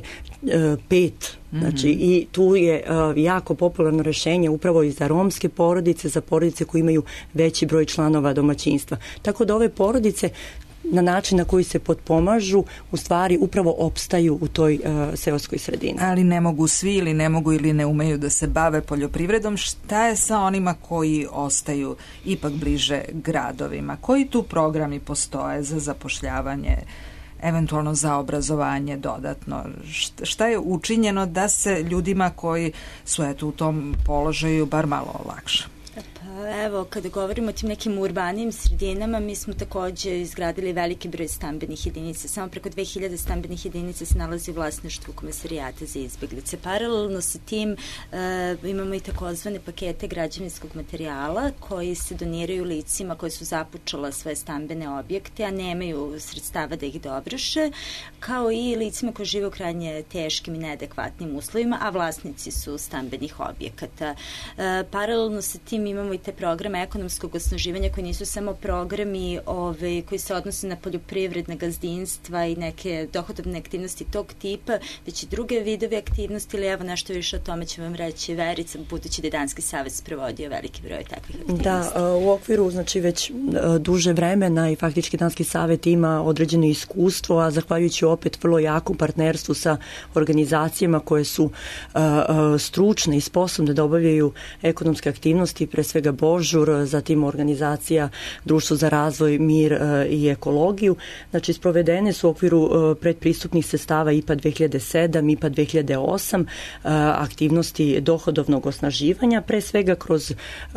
5. Znači i tu je jako popularno rešenje upravo i za romske porodice, za porodice koji imaju veći broj članova domaćinstva. Tako da ove porodice na način na koji se potpomažu, u stvari upravo opstaju u toj seoskoj sredini.
Ali ne mogu svi ili ne mogu ili ne umeju da se bave poljoprivredom. Šta je sa onima koji ostaju ipak bliže gradovima? Koji tu programi postoje za zapošljavanje, eventualno za obrazovanje dodatno? Šta je učinjeno da se ljudima koji su u tom položaju bar malo olakša?
Evo, kada govorimo o tim nekim urbanim sredinama, mi smo takođe izgradili veliki broj stambenih jedinica. Samo preko 2000 stambenih jedinica se nalazi u vlasništvu Komesarijata za izbeglice. Paralelno sa tim imamo i takozvane pakete građevinskog materijala koji se doniraju licima koji su započela svoje stambene objekte, a nemaju sredstava da ih dovrše, kao i licima koji žive u krajnje teškim i neadekvatnim uslovima, a vlasnici su stambenih objekata. Paralelno sa tim imamo i te programe ekonomskog osnaživanja koji nisu samo programi koji se odnose na poljoprivredne gazdinstva i neke dohodovne aktivnosti tog tipa, već i druge vidove aktivnosti, ili evo nešto više o tome će vam reći Verica, budući da je Danski savez sprovodio veliki broj takvih aktivnosti.
Da, u okviru znači već duže vremena i faktički Danski savet ima određeno iskustvo, a zahvaljujući opet vrlo jakom partnerstvu sa organizacijama koje su stručne i sposobne da obavljaju ekonomske aktivnosti, pre svega Božur, zatim organizacija Društvo za razvoj, mir i ekologiju. Znači, sprovedene su u okviru predpristupnih sredstava IPA 2007, IPA 2008 aktivnosti dohodovnog osnaživanja, pre svega kroz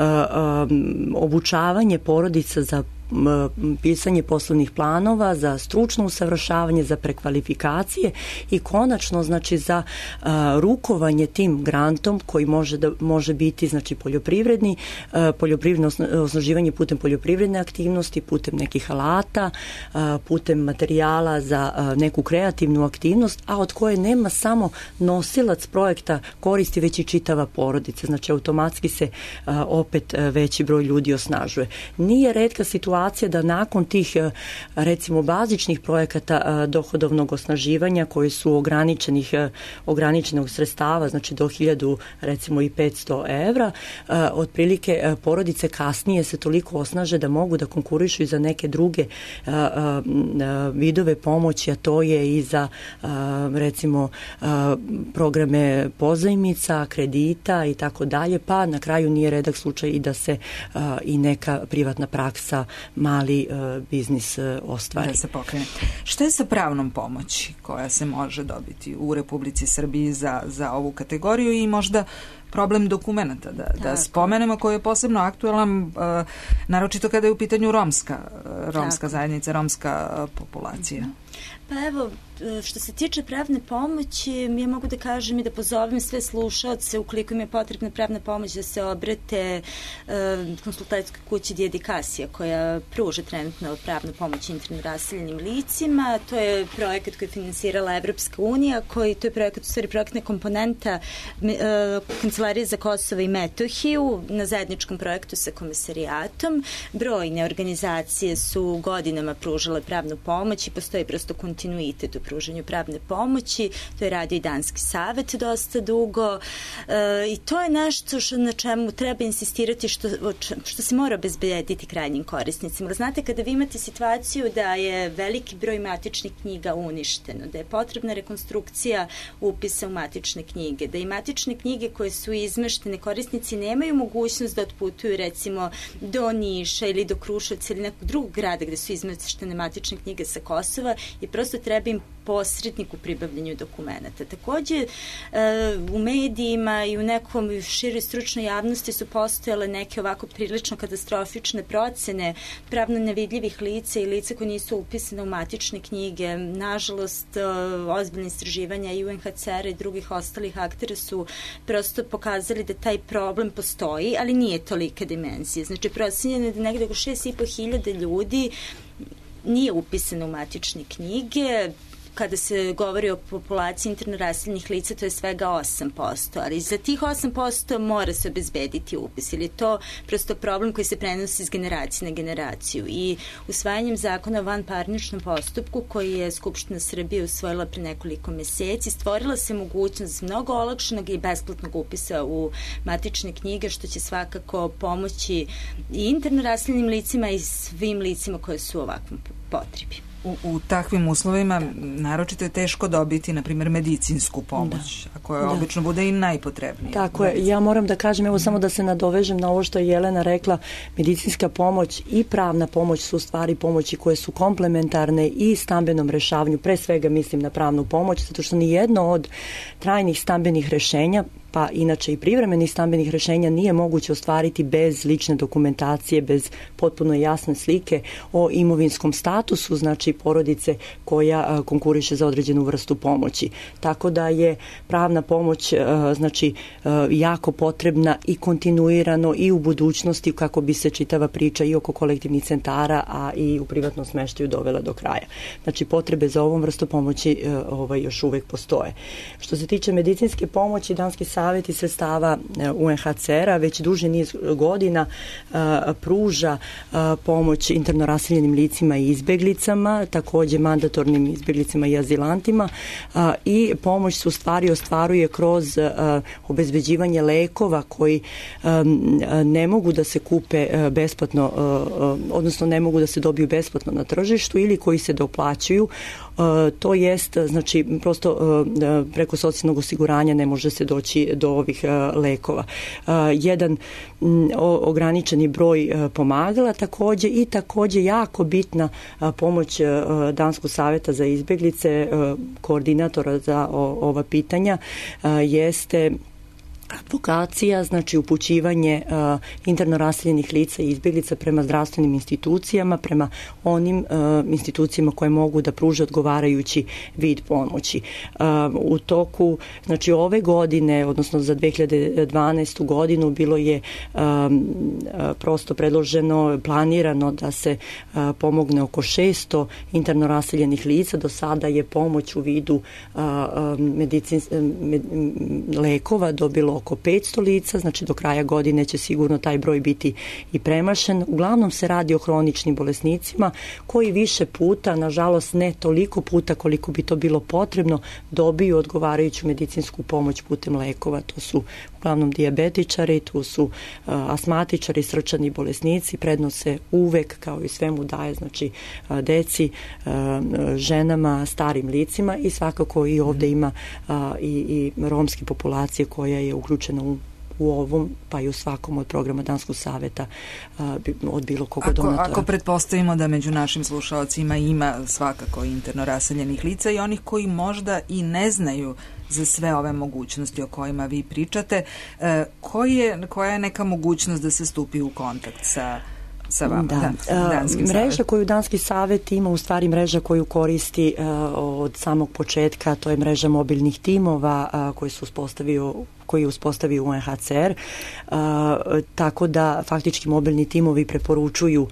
obučavanje porodica za pisanje poslovnih planova, za stručno usavršavanje, za prekvalifikacije i konačno znači za rukovanje tim grantom koji može biti znači poljoprivredno osnaživanje putem poljoprivredne aktivnosti, putem nekih alata, putem materijala za neku kreativnu aktivnost, a od koje nema samo nosilac projekta koristi, već i čitava porodica. Znači automatski se opet veći broj ljudi osnažuje. Nije retka situacija da nakon tih recimo bazičnih projekata dohodovnog osnaživanja koji su ograničenog sredstava, znači do 1000 recimo i 500 evra, otprilike porodice kasnije se toliko osnaže da mogu da konkurišu i za neke druge vidove pomoći, a to je i za recimo programe pozajmica, kredita i tako dalje, pa na kraju nije redak slučaj i da se i neka privatna praksa, mali biznis ostvari.
Da se pokrene. Šta je sa pravnom pomoći koja se može dobiti u Republici Srbiji za ovu kategoriju i možda problem dokumenta, da spomenemo, koji je posebno aktualan, naročito kada je u pitanju romska zajednica, romska populacija?
Pa evo, što se tiče pravne pomoći, ja mogu da kažem i da pozovem sve slušaoce, ukoliko im je potrebna pravna pomoć, da se obrate konsultacijskoj kući Dijedikacija, koja pruža trenutno pravnu pomoć interno raseljenim licima. To je projekat koji je finansirala Evropska unija, to je projekat, u stvari projektna komponenta Kancelarije za Kosovo i Metohiju na zajedničkom projektu sa Komesarijatom. Brojne organizacije su godinama pružale pravnu pomoć i postoji prosto kontinuitet u pružanju pravne pomoći. To je radio i Danski savet dosta dugo i to je nešto na čemu treba insistirati, što se mora obezbediti krajnjim korisnicima. Znate, kada vi imate situaciju da je veliki broj matičnih knjiga uništeno, da je potrebna rekonstrukcija upisa u matične knjige, da i matične knjige koje su izmeštene, korisnici nemaju mogućnost da otputuju recimo do Niša ili do Kruševca ili nekog drugog grada gde su izmeštene matične knjige sa Kosova i prosto treba im posrednik u pribavljanju dokumenta. Takođe, u medijima i u nekom široj stručnoj javnosti su postojale neke ovako prilično katastrofične procene pravno nevidljivih lica i lica koji nisu upisane u matične knjige. Nažalost, ozbiljne istraživanja i UNHCR i drugih ostalih aktera su prosto pokazali da taj problem postoji, ali nije tolike dimenzije. Znači, procenjeno je da negde oko 6.500 ljudi nije upisano u matične knjige. kada se govori o populaciji interno raseljenih lica, to je svega 8%, ali za tih 8% mora se obezbediti upis, ili je to prosto problem koji se prenosi iz generacije na generaciju. I usvajanjem zakona o vanparničnom postupku, koji je Skupština Srbije usvojila pre nekoliko meseci, stvorila se mogućnost mnogo olakšanog i besplatnog upisa u matične knjige, što će svakako pomoći i interno raseljenim licima i svim licima koje su u ovakvom potrebi.
U takvim uslovima naročito je teško dobiti, na primjer, medicinsku pomoć, a koja obično bude i najpotrebnija.
Tako je. Ja moram da kažem, evo samo da se nadovežem na ovo što je Jelena rekla, medicinska pomoć i pravna pomoć su u stvari pomoći koje su komplementarne i stambenom rešavanju. Pre svega mislim na pravnu pomoć, zato što ni jedno od trajnih stambenih rešenja, pa inače i privremenih stambenih rešenja, nije moguće ostvariti bez lične dokumentacije, bez potpuno jasne slike o imovinskom statusu, znači porodice koja konkuriše za određenu vrstu pomoći. Tako da je pravna pomoć znači jako potrebna i kontinuirano i u budućnosti, kako bi se čitava priča i oko kolektivnih centara, a i u privatnom smeštaju dovela do kraja. Znači potrebe za ovom vrstu pomoći još uvek postoje. Što se tiče medicinske pomoći, Danski savet i sredstava UNHCR-a već duži niz godina pruža pomoć interno raseljenim licima i izbeglicama, takođe mandatornim izbeglicama i azilantima, i pomoć se u stvari ostvaruje kroz obezbeđivanje lekova koji ne mogu da se kupe besplatno, odnosno ne mogu da se dobiju besplatno na tržištu ili koji se doplaćuju. To jest, znači, prosto preko socijalnog osiguranja ne može se doći do ovih lekova. Jedan ograničeni broj pomagala takođe i takođe jako bitna pomoć Danskog saveta za izbeglice, koordinatora za ova pitanja, jeste advokacija, znači upućivanje interno raseljenih lica i izbjeglica prema zdravstvenim institucijama, prema onim institucijama koje mogu da pruže odgovarajući vid pomoći. U toku, znači ove godine, odnosno za 2012. godinu, bilo je prosto predloženo, planirano da se pomogne oko 600 interno raseljenih lica. Do sada je pomoć u vidu lekova dobilo oko 500 lica, znači do kraja godine će sigurno taj broj biti i premašen. Uglavnom se radi o hroničnim bolesnicima koji više puta, nažalost ne toliko puta koliko bi to bilo potrebno, dobiju odgovarajuću medicinsku pomoć putem lekova. To su uglavnom dijabetičari, tu su asmatičari, srčani bolesnici. Prednost se uvek, kao i svemu, daje, znači deci, ženama, starim licima i svakako i ovde ima i romske populacije koja je uključena u ovom, pa i u svakom od programa Danskog saveta od bilo koga donatora.
Ako pretpostavimo da među našim slušalcima ima svakako interno raseljenih lica i onih koji možda i ne znaju za sve ove mogućnosti o kojima vi pričate, koja je neka mogućnost da se stupi u kontakt sa vama?
Mreža koju Danski savet ima, u stvari mreža koju koristi od samog početka, to je mreža mobilnih timova koji je uspostavio UNHCR, tako da faktički mobilni timovi preporučuju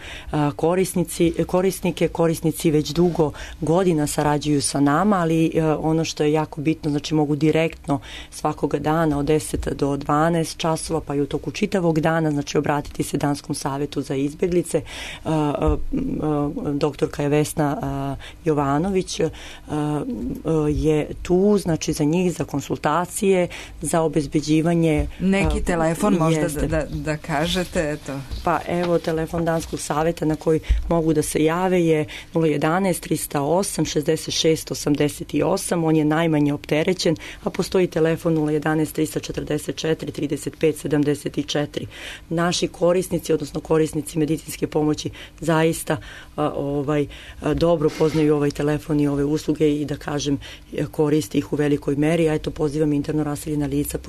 korisnici već dugo godina sarađuju sa nama, ali ono što je jako bitno, znači mogu direktno svakoga dana od 10 do 12 časova, pa i u toku čitavog dana, znači obratiti se Danskom savetu za izbeglice. Doktorka je Vesna Jovanović je tu, znači za njih, za konsultacije, za obezbeđivanje.
Neki telefon možda da kažete, eto.
Pa evo, telefon Danskog saveta na koji mogu da se jave je 011 308 66 88, on je najmanje opterećen, a postoji telefon 011 344 35 74. Naši korisnici, odnosno korisnici medicinske pomoći, zaista dobro poznaju ovaj telefon i ove usluge i, da kažem, koriste ih u velikoj meri. A eto, pozivam interno raseljena lica po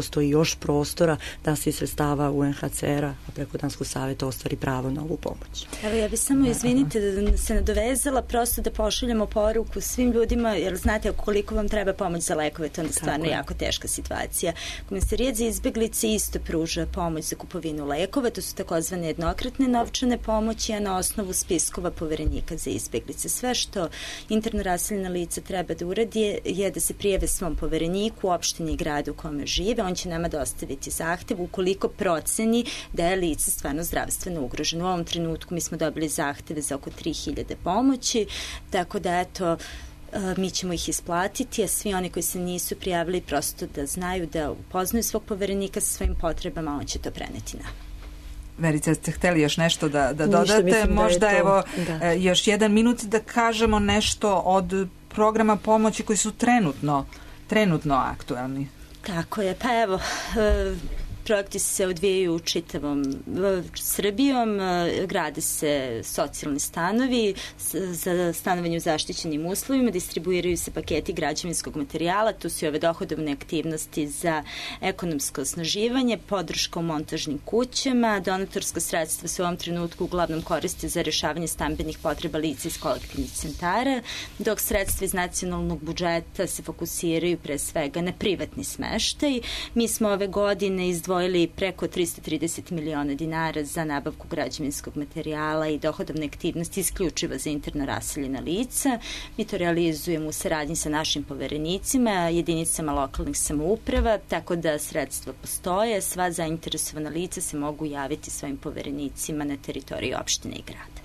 postoji još prostora da se iz sredstava UNHCR-a, a preko Danskog saveta ostvari pravo na ovu pomoć.
Evo, ja bih samo, izvinite, da se nadovezala, prosto da pošaljemo poruku svim ljudima, jer znate, koliko vam treba pomoć za lekove, to je stvarno jako teška situacija. Komesarijat za izbeglice isto pruža pomoć za kupovinu lekova, to su takozvane jednokratne novčane pomoći, a na osnovu spiskova poverenika za izbeglice. Sve što interno raseljena lica treba da uradi je da se prijave svom povereniku u opštini i gradu u kome žive. On će nama dostaviti zahtev ukoliko proceni da je lice stvarno zdravstveno ugroženo. U ovom trenutku mi smo dobili zahteve za oko 3000 pomoći, tako da eto, mi ćemo ih isplatiti, a svi oni koji se nisu prijavili prosto da znaju da upoznaju svog poverenika sa svojim potrebama, on će to preneti nama.
Verica, ste hteli još nešto da dodate? Možda evo još 1 minut da kažemo nešto od programa pomoći koji su trenutno aktualni.
Tako je, pa evo, projekti se odvijaju čitavom Srbijom, grade se socijalni stanovi za stanovanje u zaštićenim uslovima, distribuiraju se paketi građevinskog materijala, tu su i ove dohodovne aktivnosti za ekonomsko osnaživanje, podrška u montažnim kućama, donatorska sredstva se u ovom trenutku uglavnom koriste za rešavanje stambenih potreba lica iz kolektivnih centara, dok sredstva iz nacionalnog budžeta se fokusiraju pre svega na privatni smeštaj. Mi smo ove godine izdvojili preko 330 miliona dinara za nabavku građevinskog materijala i dohodovne aktivnosti isključivo za interno raseljena lica. Mi to realizujemo u saradnji sa našim poverenicima, jedinicama lokalnih samouprava, tako da sredstva postoje, sva zainteresovana lica se mogu javiti svojim poverenicima na teritoriji opštine i grada.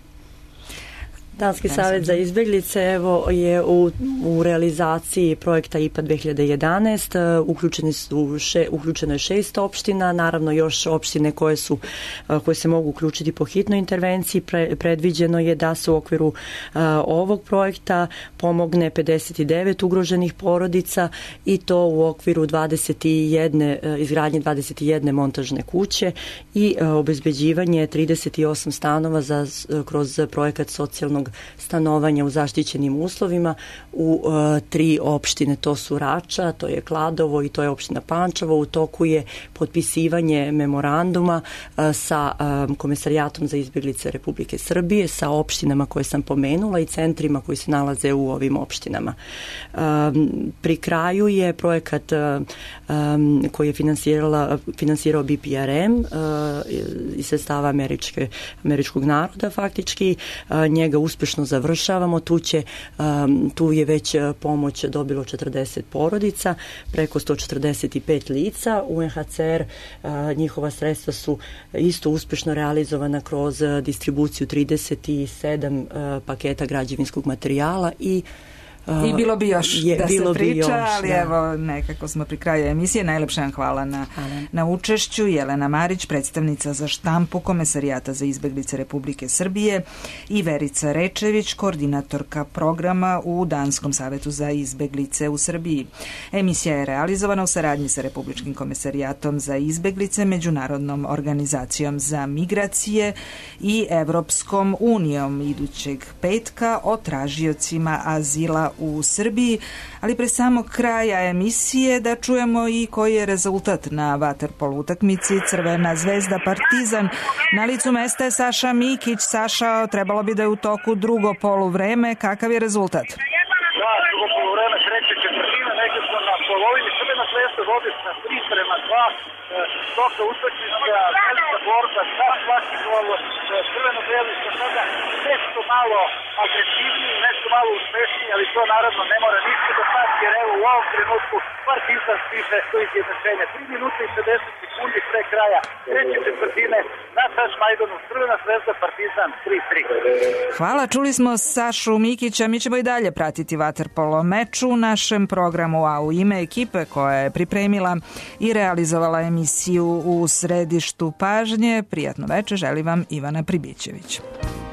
Danski savjet za izbeglice evo je u realizaciji projekta IPA 2011. Uključeno je 6 opština, naravno još opštine koje se mogu uključiti po hitnoj intervenciji. Predviđeno je da se u okviru ovog projekta pomogne 59 ugroženih porodica i to u okviru izgradnje 21 montažne kuće i obezbeđivanje 38 stanova kroz projekat socijalnog stanovanja u zaštićenim uslovima u 3 opštine, to su Rača, to je Kladovo i to je opština Pančevo. U toku je potpisivanje memoranduma sa Komesarijatom za izbeglice Republike Srbije, sa opštinama koje sam pomenula i centrima koji se nalaze u ovim opštinama. Pri kraju je projekat koji je finansirao BPRM iz sredstava američkog naroda faktički. Njega uspešno završavamo. Tu je već pomoć dobilo 40 porodica, preko 145 lica. UNHCR, njihova sredstva su isto uspešno realizovana kroz distribuciju 37 paketa građevinskog materijala i
bilo bi još da se priča, ali evo nekako smo pri kraju emisije. Najlepša vam hvala na učešću. Jelena Marić, predstavnica za štampu Komesarijata za izbeglice Republike Srbije, i Verica Rečević, koordinatorka programa u Danskom savetu za izbeglice u Srbiji. Emisija je realizovana u saradnji sa Republičkim komesarijatom za izbeglice, Međunarodnom organizacijom za migracije i Evropskom unijom. Idućeg petka o tražiocima azila u Srbiji, ali pre samog kraja emisije da čujemo i koji je rezultat na vaterpolo utakmici Crvena zvezda Partizan. Na licu mesta je Saša Mikić. Saša, trebalo bi da je u toku drugo poluvreme. Kakav je rezultat?
Da, drugo poluvreme, treće četvrtina, negdje smo na polovini. Crvena zvezda vodi sa 3:2. Toka utakmica, velika borba, svaki gol. Crvena zvezda sada nešto malo agresivniji, nešto malo uspešniji, ali to naravno ne mora ništa da znači, jer evo u ovom trenutku Partizan stiže do izjednačenja. 3 minute i 50 sekundi pre kraja treće četvrtine na Taš Majdanu. Crvena zvezda Partizan 3:3.
Hvala, čuli smo Sašu Mikića. Mi ćemo i dalje pratiti vaterpolo meč u našem programu, a u ime ekipe koja je pripremila i realizovala emisiju u središtu pažnje, prijatno večer želi vam Ivana Pribićević.